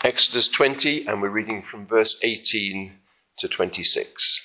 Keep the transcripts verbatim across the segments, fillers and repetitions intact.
Exodus twenty, and we're reading from verse eighteen to twenty-six.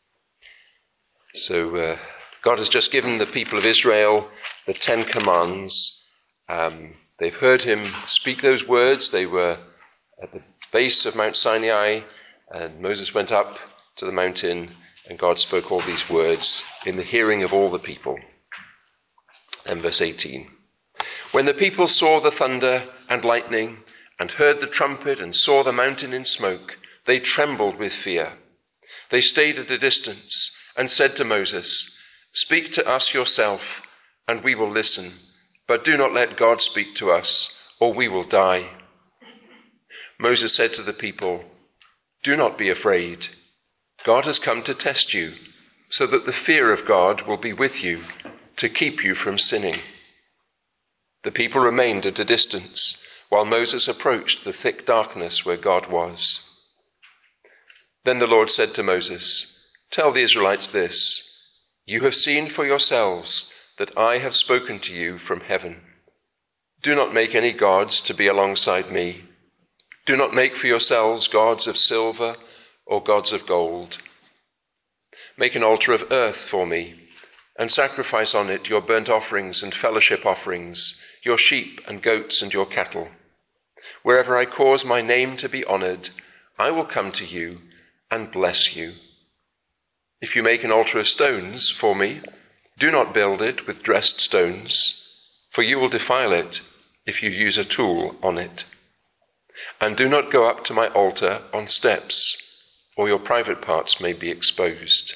So uh, God has just given the people of Israel the Ten Commands. Um, they've heard him speak those words. They were at the base of Mount Sinai, and Moses went up to the mountain, and God spoke all these words in the hearing of all the people. And verse eighteen. When the people saw the thunder and lightning, and heard the trumpet, and saw the mountain in smoke, they trembled with fear. They stayed at a distance, and said to Moses, "Speak to us yourself, and we will listen. But do not let God speak to us, or we will die." Moses said to the people, "Do not be afraid. God has come to test you, so that the fear of God will be with you, to keep you from sinning." The people remained at a distance, while Moses approached the thick darkness where God was. Then the Lord said to Moses, "Tell the Israelites this: you have seen for yourselves that I have spoken to you from heaven. Do not make any gods to be alongside me. Do not make for yourselves gods of silver or gods of gold. Make an altar of earth for me, and sacrifice on it your burnt offerings and fellowship offerings, your sheep and goats and your cattle. Wherever I cause my name to be honored, I will come to you and bless you. If you make an altar of stones for me, do not build it with dressed stones, for you will defile it if you use a tool on it. And do not go up to my altar on steps, or your private parts may be exposed."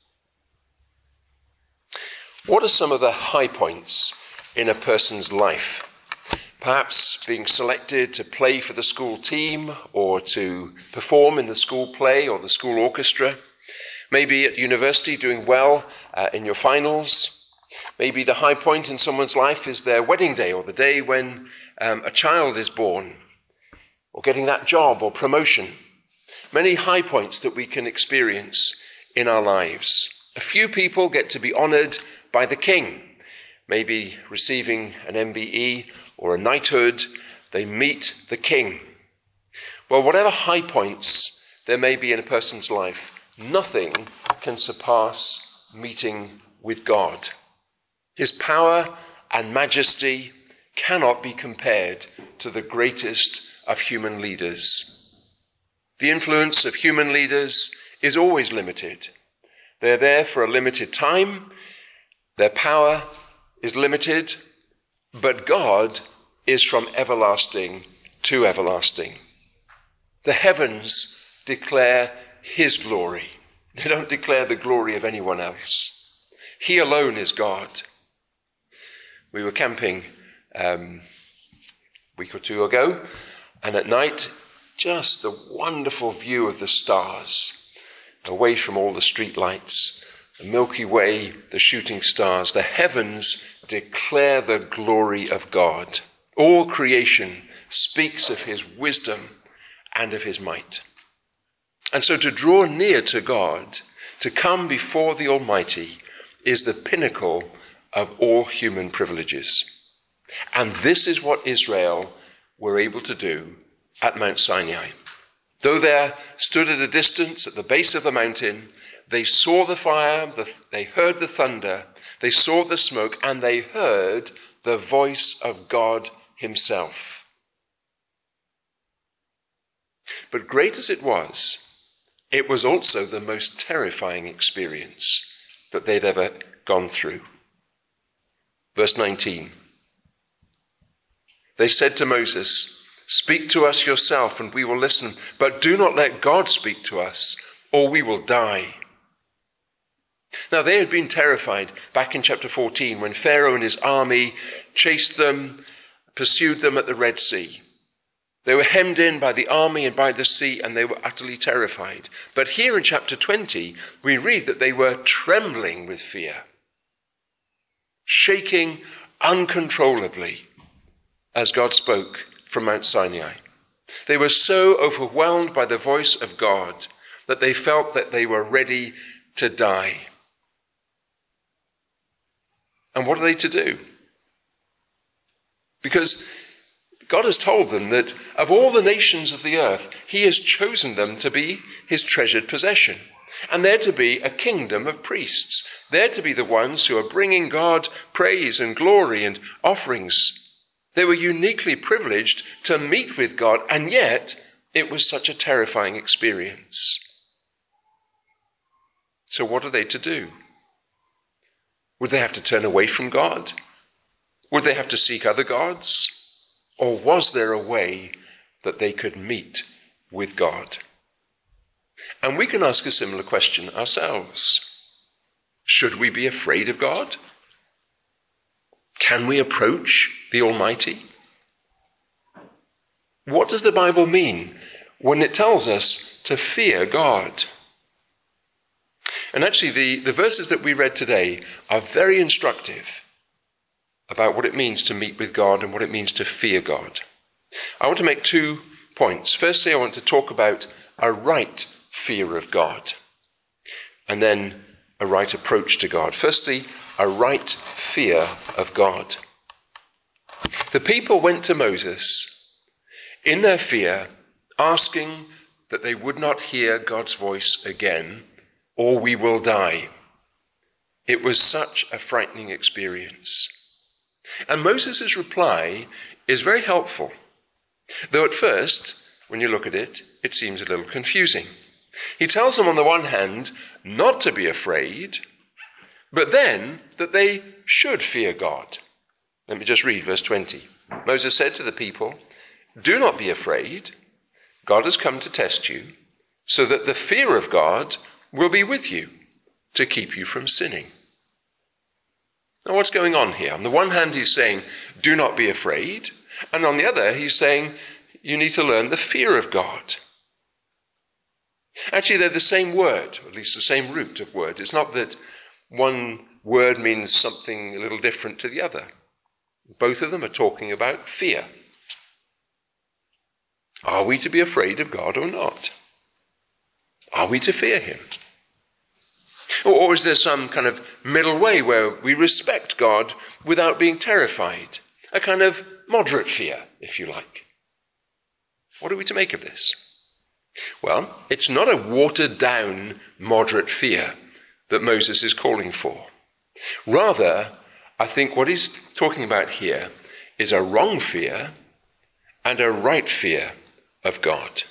What are some of the high points in a person's life? Perhaps being selected to play for the school team, or to perform in the school play or the school orchestra. Maybe at university doing well uh, in your finals. Maybe the high point in someone's life is their wedding day, or the day when um, a child is born, or getting that job or promotion. Many high points that we can experience in our lives. A few people get to be honored by the king, maybe receiving an M B E or a knighthood. They meet the king. Well, whatever high points there may be in a person's life, nothing can surpass meeting with God. His power and majesty cannot be compared to the greatest of human leaders. The influence of human leaders is always limited. They're there for a limited time. Their power is limited, but God is from everlasting to everlasting. The heavens declare his glory. They don't declare the glory of anyone else. He alone is God. We were camping um, a week or two ago, and at night, just the wonderful view of the stars, away from all the street lights, the Milky Way, the shooting stars. The heavens declare the glory of God. All creation speaks of his wisdom and of his might. And so to draw near to God, to come before the Almighty, is the pinnacle of all human privileges. And this is what Israel were able to do at Mount Sinai. Though they stood at a distance at the base of the mountain, they saw the fire, they heard the thunder, they saw the smoke, and they heard the voice of God himself. But great as it was, it was also the most terrifying experience that they'd ever gone through. Verse nineteen. They said to Moses, "Speak to us yourself and we will listen, but do not let God speak to us, or we will die." Now they had been terrified back in chapter fourteen when Pharaoh and his army chased them, pursued them at the Red Sea. They were hemmed in by the army and by the sea, and they were utterly terrified. But here in chapter twenty, we read that they were trembling with fear, shaking uncontrollably as God spoke from Mount Sinai. They were so overwhelmed by the voice of God that they felt that they were ready to die. And what are they to do? Because God has told them that of all the nations of the earth, he has chosen them to be his treasured possession. And they're to be a kingdom of priests. They're to be the ones who are bringing God praise and glory and offerings. They were uniquely privileged to meet with God, and yet it was such a terrifying experience. So what are they to do? Would they have to turn away from God? Would they have to seek other gods? Or was there a way that they could meet with God? And we can ask a similar question ourselves. Should we be afraid of God? Can we approach the Almighty? What does the Bible mean when it tells us to fear God? And actually, the, the verses that we read today are very instructive about what it means to meet with God and what it means to fear God. I want to make two points. Firstly, I want to talk about a right fear of God, and then a right approach to God. Firstly, a right fear of God. The people went to Moses in their fear, asking that they would not hear God's voice again, or we will die. It was such a frightening experience. And Moses' reply is very helpful, though at first, when you look at it, it seems a little confusing. He tells them on the one hand not to be afraid, but then that they should fear God. Let me just read verse twenty. Moses said to the people, "Do not be afraid. God has come to test you, so that the fear of God will be with you to keep you from sinning." Now, what's going on here? On the one hand, he's saying, do not be afraid. And on the other, he's saying, you need to learn the fear of God. Actually, they're the same word, or at least the same root of word. It's not that one word means something a little different to the other. Both of them are talking about fear. Are we to be afraid of God or not? Are we to fear him? Or, or is there some kind of middle way where we respect God without being terrified? A kind of moderate fear, if you like. What are we to make of this? Well, it's not a watered-down moderate fear that Moses is calling for. Rather, I think what he's talking about here is a wrong fear and a right fear of God.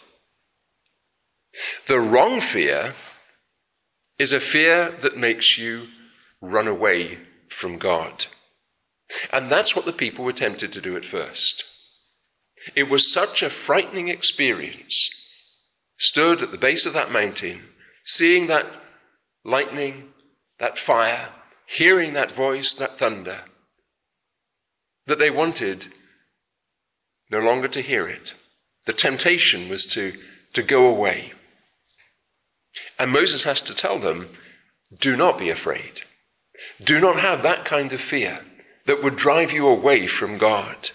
The wrong fear is a fear that makes you run away from God. And that's what the people were tempted to do at first. It was such a frightening experience. Stood at the base of that mountain, seeing that lightning, that fire, hearing that voice, that thunder, that they wanted no longer to hear it. The temptation was to, to go away. And Moses has to tell them, do not be afraid. Do not have that kind of fear that would drive you away from God.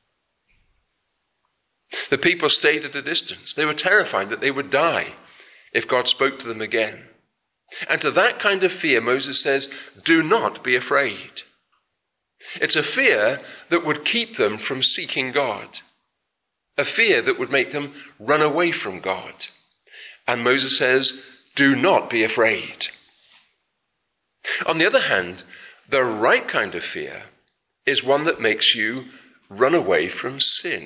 The people stayed at a distance. They were terrified that they would die if God spoke to them again. And to that kind of fear, Moses says, do not be afraid. It's a fear that would keep them from seeking God. A fear that would make them run away from God. And Moses says, do not be afraid. On the other hand, the right kind of fear is one that makes you run away from sin.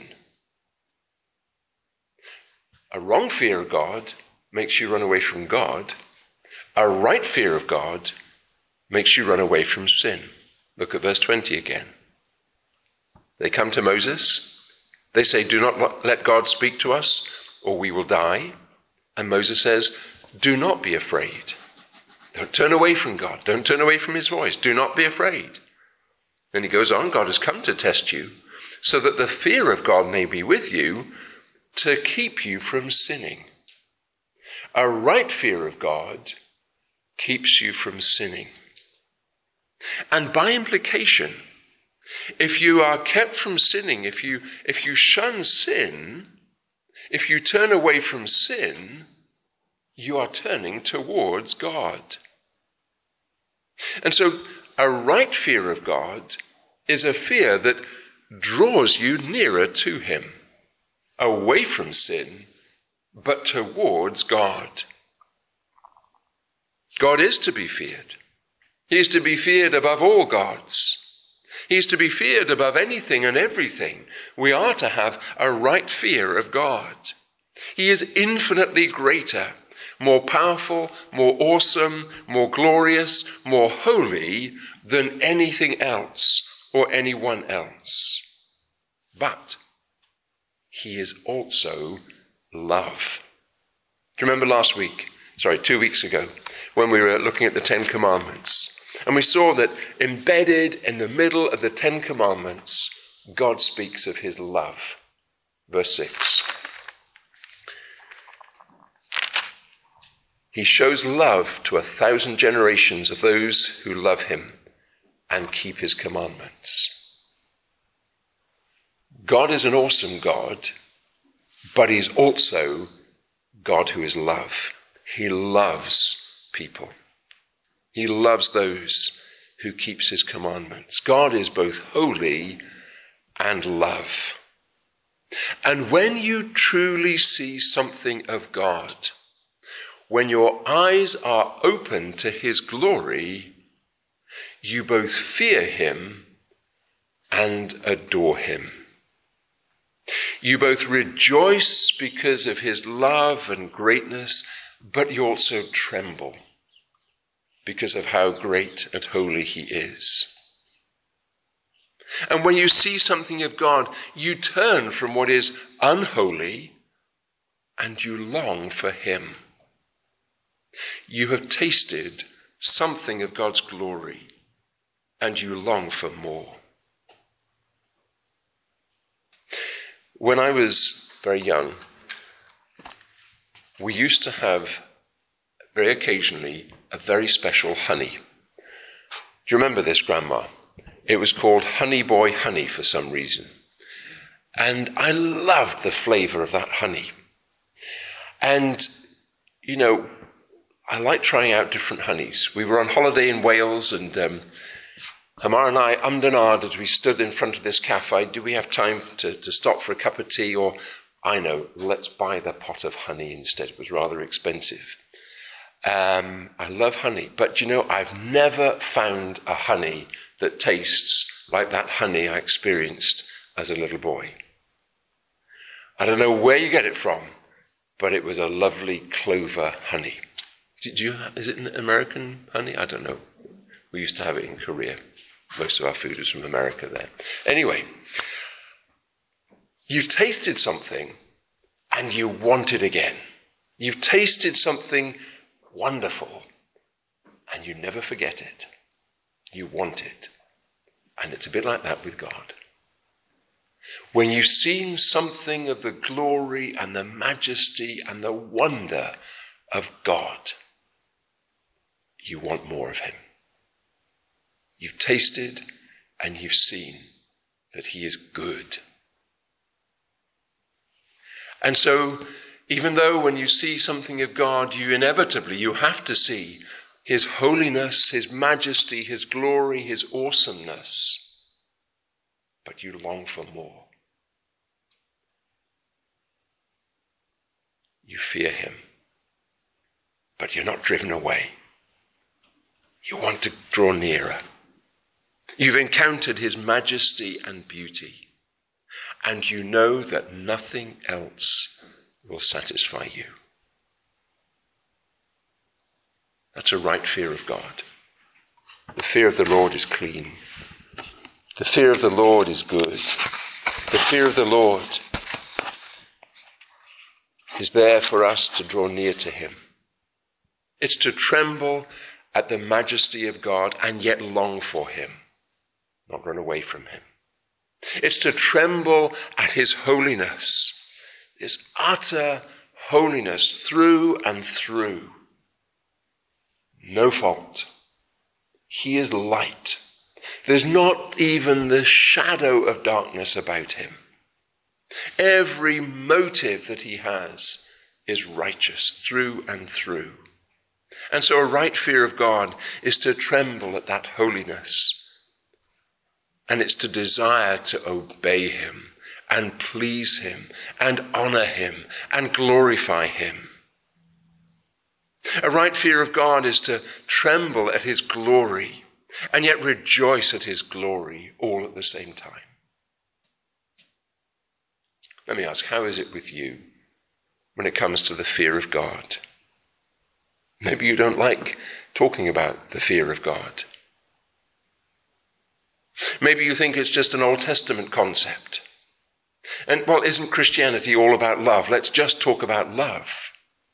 A wrong fear of God makes you run away from God. A right fear of God makes you run away from sin. Look at verse twenty again. They come to Moses. They say, do not let God speak to us, or we will die. And Moses says, do not be afraid. Don't turn away from God. Don't turn away from his voice. Do not be afraid. Then he goes on, God has come to test you, so that the fear of God may be with you, to keep you from sinning. A right fear of God keeps you from sinning. And by implication, if you are kept from sinning, if you, if you shun sin, if you turn away from sin, you are turning towards God. And so a right fear of God is a fear that draws you nearer to him, away from sin, but towards God. God is to be feared. He is to be feared above all gods. He is to be feared above anything and everything. We are to have a right fear of God. He is infinitely greater, more powerful, more awesome, more glorious, more holy than anything else or anyone else. But he is also love. Do you remember last week, sorry, two weeks ago, when we were looking at the Ten Commandments? And we saw that embedded in the middle of the Ten Commandments, God speaks of his love. Verse six. He shows love to a thousand generations of those who love him and keep his commandments. God is an awesome God, but he's also God who is love. He loves people. He loves those who keeps his commandments. God is both holy and love. And when you truly see something of God, when your eyes are open to his glory, you both fear him and adore him. You both rejoice because of his love and greatness, but you also tremble because of how great and holy he is. And when you see something of God, you turn from what is unholy and you long for him. You have tasted something of God's glory and you long for more. When I was very young, we used to have, very occasionally, a very special honey. Do you remember this, Grandma? It was called Honey Boy Honey for some reason. And I loved the flavour of that honey. And, you know, I like trying out different honeys. We were on holiday in Wales and um, Hamar and I ummed and ahed as we stood in front of this cafe. Do we have time to, to stop for a cup of tea? Or, I know, let's buy the pot of honey instead. It was rather expensive. Um, I love honey, but you know, I've never found a honey that tastes like that honey I experienced as a little boy. I don't know where you get it from, but it was a lovely clover honey. Did you? Is it an American honey? I don't know. We used to have it in Korea. Most of our food was from America there. Anyway, you've tasted something and you want it again. You've tasted something wonderful and you never forget it. You want it. And it's a bit like that with God. When you've seen something of the glory and the majesty and the wonder of God, you want more of him. You've tasted and you've seen that he is good. And so, even though when you see something of God, you inevitably, you have to see his holiness, his majesty, his glory, his awesomeness, but you long for more. You fear him, but you're not driven away. You want to draw nearer. You've encountered his majesty and beauty, and you know that nothing else will satisfy you. That's a right fear of God. The fear of the Lord is clean. The fear of the Lord is good. The fear of the Lord is there for us to draw near to him. It's to tremble at the majesty of God and yet long for him, not run away from him. It's to tremble at his holiness, his utter holiness through and through. No fault. He is light. There's not even the shadow of darkness about him. Every motive that he has is righteous through and through. And so a right fear of God is to tremble at that holiness And it's to desire to obey him and please him and honor him and glorify him. A right fear of God is to tremble at his glory and yet rejoice at his glory all at the same time. Let me ask, how is it with you when it comes to the fear of God? Maybe you don't like talking about the fear of God. Maybe you think it's just an Old Testament concept. And, well, isn't Christianity all about love? Let's just talk about love.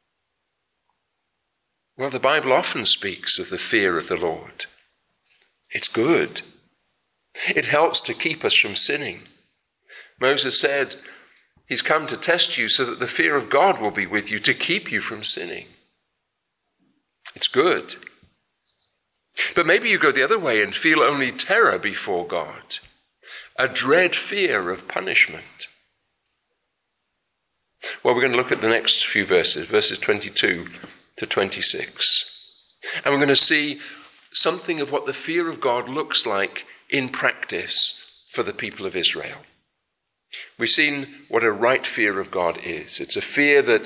Well, the Bible often speaks of the fear of the Lord. It's good. It helps to keep us from sinning. Moses said, he's come to test you so that the fear of God will be with you, to keep you from sinning. It's good. But maybe you go the other way and feel only terror before God, a dread fear of punishment. Well, we're going to look at the next few verses, verses twenty-two to twenty-six. And we're going to see something of what the fear of God looks like in practice for the people of Israel. We've seen what a right fear of God is. It's a fear that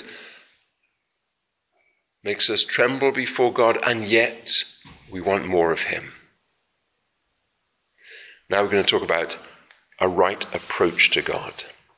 makes us tremble before God, and yet we want more of him. Now we're going to talk about a right approach to God.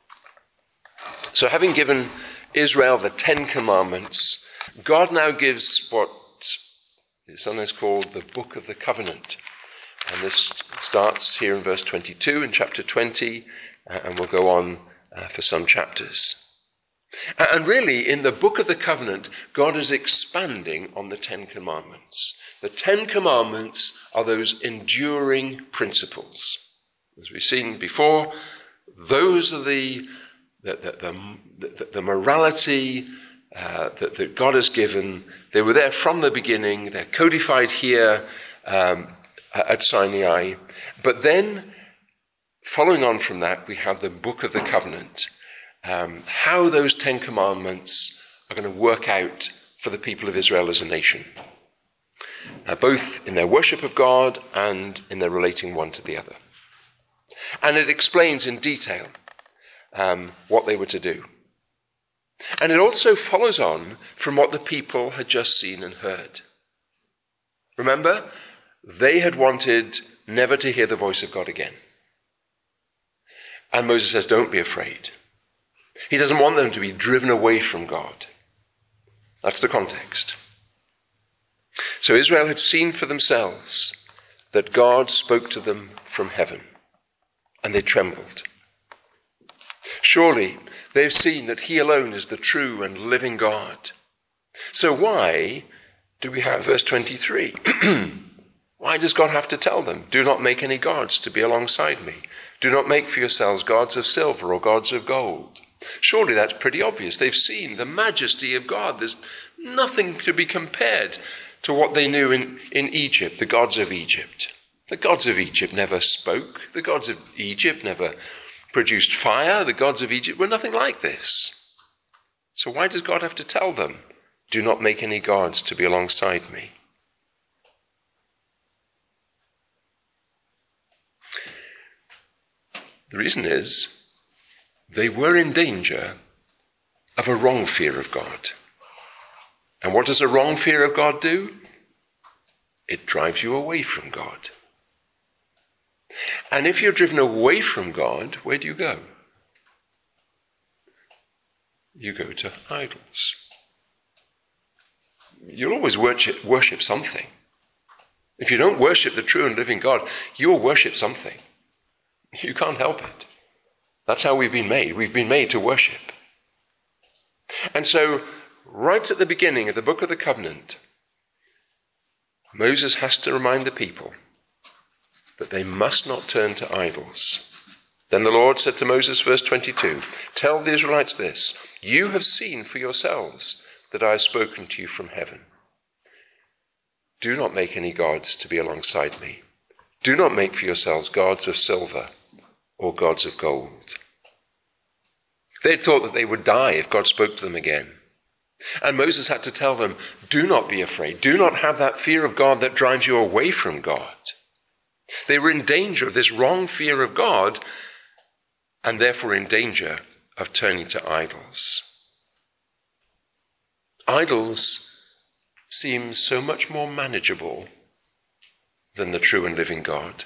So having given Israel the Ten Commandments, God now gives what is sometimes called the Book of the Covenant. And this starts here in verse twenty-two in chapter twenty, uh, and will go on uh, for some chapters. And really, in the Book of the Covenant, God is expanding on the Ten Commandments. The Ten Commandments are those enduring principles. As we've seen before, those are the, the, the, the, the morality uh, that, that God has given. They were there from the beginning. They're codified here um, at Sinai. But then, following on from that, we have the Book of the Covenant. Um, how those Ten Commandments are going to work out for the people of Israel as a nation, uh, both in their worship of God and in their relating one to the other. And it explains in detail um, what they were to do. And it also follows on from what the people had just seen and heard. Remember, they had wanted never to hear the voice of God again. And Moses says, don't be afraid. He doesn't want them to be driven away from God. That's the context. So Israel had seen for themselves that God spoke to them from heaven, and they trembled. Surely they've seen that he alone is the true and living God. So why do we have verse twenty-three? Why does God have to tell them, do not make any gods to be alongside me? Do not make for yourselves gods of silver or gods of gold. Surely that's pretty obvious. They've seen the majesty of God. There's nothing to be compared to what they knew in, in Egypt, the gods of Egypt. The gods of Egypt never spoke. The gods of Egypt never produced fire. The gods of Egypt were nothing like this. So why does God have to tell them, do not make any gods to be alongside me? The reason is they were in danger of a wrong fear of God. And what does a wrong fear of God do? It drives you away from God. And if you're driven away from God, where do you go? You go to idols. You'll always worship, worship something. If you don't worship the true and living God, you'll worship something. You can't help it. That's how we've been made. We've been made to worship. And so, right at the beginning of the Book of the Covenant, Moses has to remind the people that they must not turn to idols. Then the Lord said to Moses, verse twenty-two, tell the Israelites this, you have seen for yourselves that I have spoken to you from heaven. Do not make any gods to be alongside me. Do not make for yourselves gods of silver or gods of gold. They had thought that they would die if God spoke to them again. And Moses had to tell them, do not be afraid. Do not have that fear of God that drives you away from God. They were in danger of this wrong fear of God, and therefore in danger of turning to idols. Idols seem so much more manageable than the true and living God.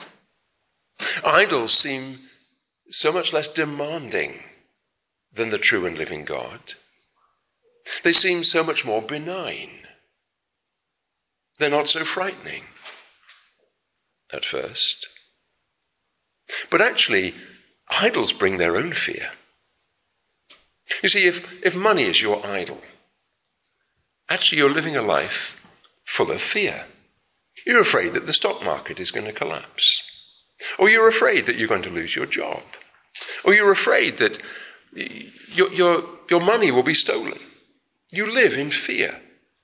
Idols seem so much less demanding than the true and living God. They seem so much more benign. They're not so frightening at first. But actually, idols bring their own fear. You see, if, if money is your idol, actually you're living a life full of fear. You're afraid that the stock market is going to collapse. Or you're afraid that you're going to lose your job. Or you're afraid that your, your, your money will be stolen. You live in fear.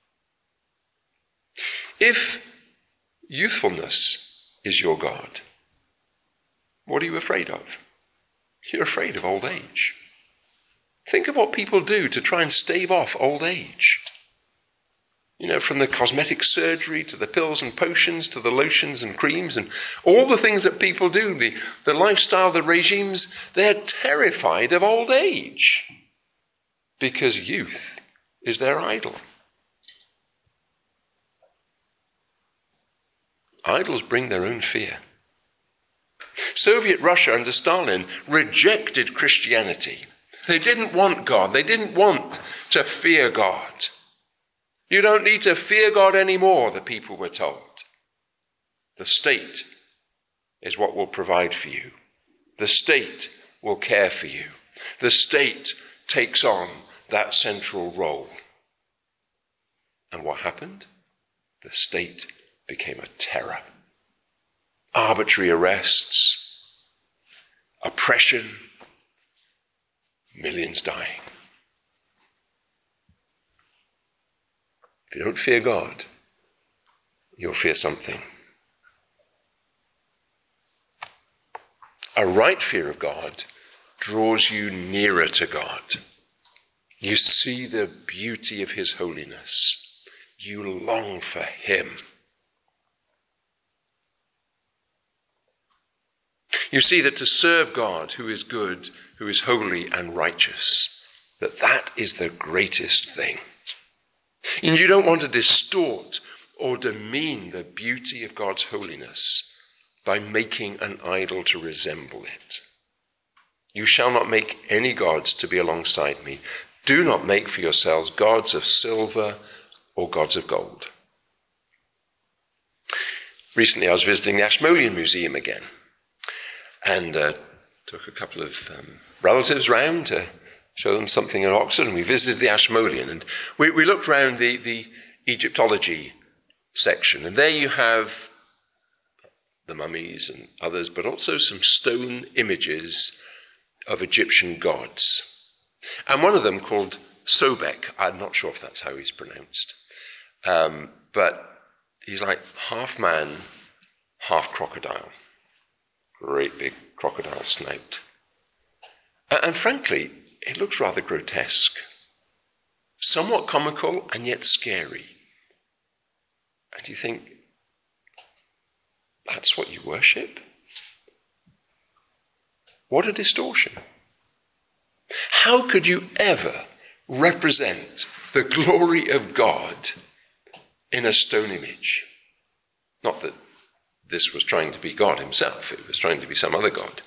If youthfulness is your God, what are you afraid of? You're afraid of old age. Think of what people do to try and stave off old age. You know, from the cosmetic surgery to the pills and potions to the lotions and creams and all the things that people do, the, the lifestyle, the regimes, they're terrified of old age because youth is their idol. Idols bring their own fear. Soviet Russia under Stalin rejected Christianity. They didn't want God. They didn't want to fear God. You don't need to fear God anymore, the people were told. The state is what will provide for you. The state will care for you. The state takes on that central role. And what happened? The state became a terror. Arbitrary arrests, oppression, millions dying. If you don't fear God, you'll fear something. A right fear of God draws you nearer to God. You see the beauty of his holiness. You long for him. You see that to serve God, who is good, who is holy and righteous, that that is the greatest thing. And you don't want to distort or demean the beauty of God's holiness by making an idol to resemble it. You shall not make any gods to be alongside me. Do not make for yourselves gods of silver or gods of gold. Recently I was visiting the Ashmolean Museum again and uh, took a couple of um, relatives round to show them something in Oxford, and we visited the Ashmolean, and we, we looked around the, the Egyptology section, and there you have the mummies and others, but also some stone images of Egyptian gods. And one of them called Sobek, I'm not sure if that's how he's pronounced, um, but he's like half man, half crocodile. Great big crocodile snout. And, and frankly, it looks rather grotesque, somewhat comical and yet scary. And you think, that's what you worship? What a distortion. How could you ever represent the glory of God in a stone image? Not that this was trying to be God himself, it was trying to be some other God.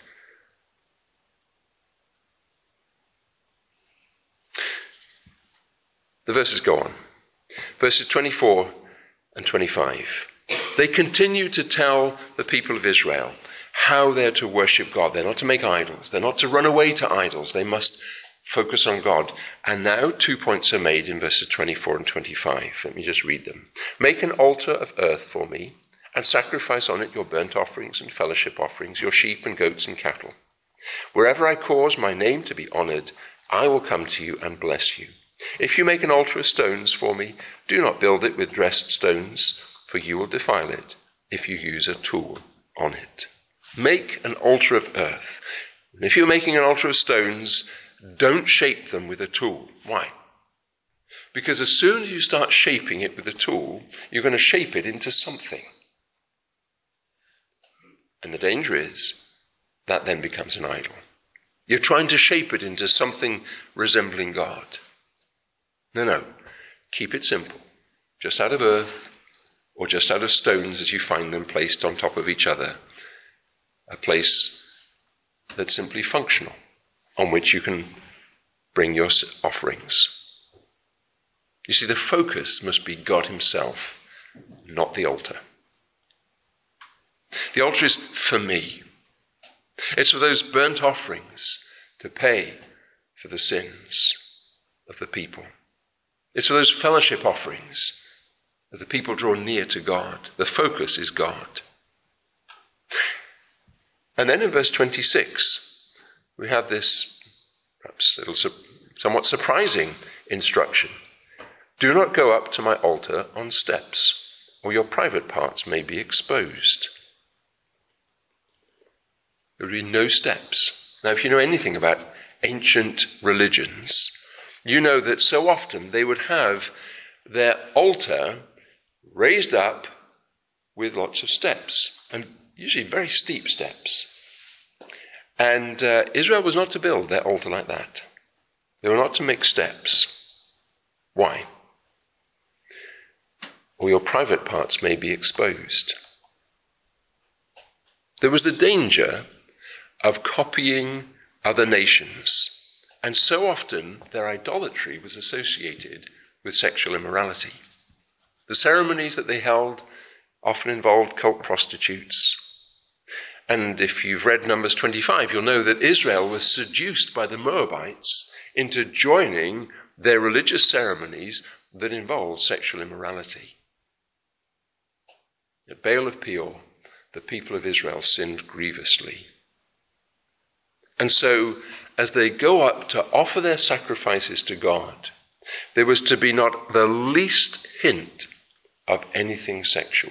The verses go on. Verses twenty-four and twenty-five. They continue to tell the people of Israel how they're to worship God. They're not to make idols. They're not to run away to idols. They must focus on God. And now two points are made in verses twenty-four and twenty-five. Let me just read them. Make an altar of earth for me, and sacrifice on it your burnt offerings and fellowship offerings, your sheep and goats and cattle. Wherever I cause my name to be honored, I will come to you and bless you. If you make an altar of stones for me, do not build it with dressed stones, for you will defile it if you use a tool on it. Make an altar of earth. And if you're making an altar of stones, don't shape them with a tool. Why? Because as soon as you start shaping it with a tool, you're going to shape it into something. And the danger is that then becomes an idol. You're trying to shape it into something resembling God. No, no. Keep it simple. Just out of earth or just out of stones as you find them placed on top of each other. A place that's simply functional, on which you can bring your offerings. You see, the focus must be God himself, not the altar. The altar is for me. It's for those burnt offerings to pay for the sins of the people. It's for those fellowship offerings that the people draw near to God. The focus is God. And then in verse twenty-six, we have this perhaps little somewhat surprising instruction. Do not go up to my altar on steps, or your private parts may be exposed. There would be no steps. Now, if you know anything about ancient religions, you know that so often they would have their altar raised up with lots of steps, and usually very steep steps. And uh, Israel was not to build their altar like that. They were not to make steps. Why? Or your private parts may be exposed. There was the danger of copying other nations, and so often their idolatry was associated with sexual immorality. The ceremonies that they held often involved cult prostitutes. And if you've read Numbers twenty-five, you'll know that Israel was seduced by the Moabites into joining their religious ceremonies that involved sexual immorality. At Baal of Peor, the people of Israel sinned grievously. And so, as they go up to offer their sacrifices to God, there was to be not the least hint of anything sexual.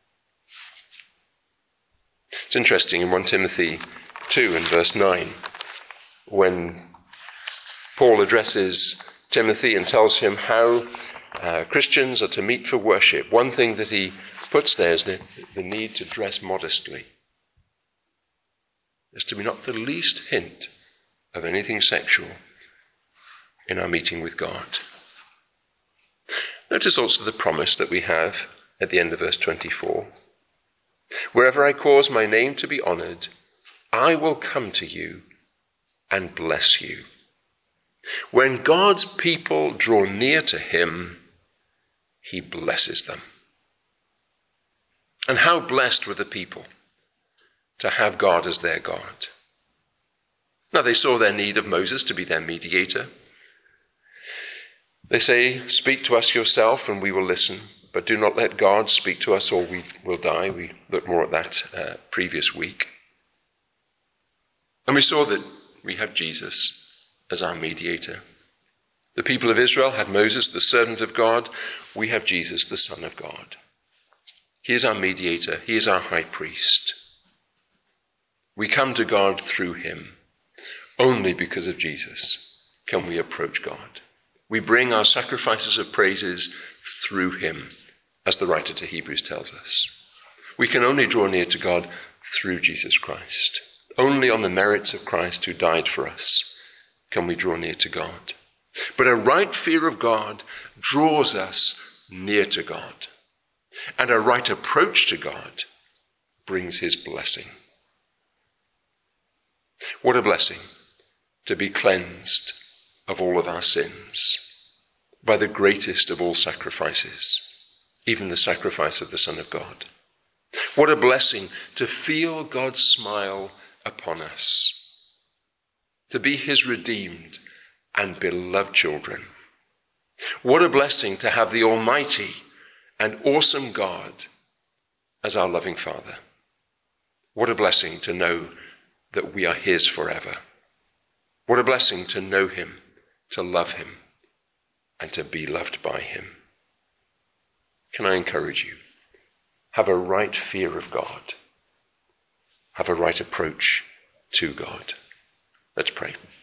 It's interesting in First Timothy two and verse nine, when Paul addresses Timothy and tells him how uh, Christians are to meet for worship. One thing that he puts there is the, the need to dress modestly. There's to be not the least hint of anything sexual in our meeting with God. Notice also the promise that we have at the end of verse twenty-four. Wherever I cause my name to be honored, I will come to you and bless you. When God's people draw near to him, he blesses them. And how blessed were the people to have God as their God. Now they saw their need of Moses to be their mediator. They say, speak to us yourself and we will listen, but do not let God speak to us or we will die. We looked more at that uh, previous week. And we saw that we have Jesus as our mediator. The people of Israel had Moses, the servant of God. We have Jesus, the Son of God. He is our mediator. He is our high priest. We come to God through him. Only because of Jesus can we approach God. We bring our sacrifices of praises through him, as the writer to Hebrews tells us. We can only draw near to God through Jesus Christ. Only on the merits of Christ who died for us can we draw near to God. But a right fear of God draws us near to God. And a right approach to God brings his blessing. What a blessing to be cleansed of all of our sins by the greatest of all sacrifices, even the sacrifice of the Son of God. What a blessing to feel God's smile upon us, to be his redeemed and beloved children. What a blessing to have the Almighty and awesome God as our loving Father. What a blessing to know that we are his forever. What a blessing to know him, to love him, and to be loved by him. Can I encourage you? Have a right fear of God. Have a right approach to God. Let's pray.